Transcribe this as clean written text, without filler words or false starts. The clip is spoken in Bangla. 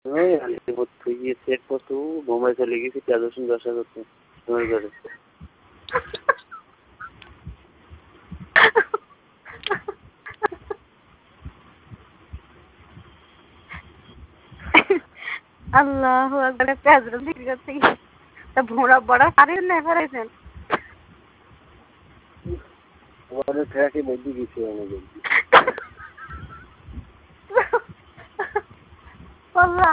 ওই আলিপুর থেকে সেট করতে বোম্বাই চলে গেছি পেঁয়াজ রসুন ব্যবসা করতে তোমার ঘরে। আল্লাহু আকবার পেঁয়াজ রসুন বিক্রি করতে গিয়ে তা ভোঁড়া বড়া পারেন না ফেরাইছেন তোমাদের ট্র্যাকে মধ্যে গেছি আমাদের। আল্লাহ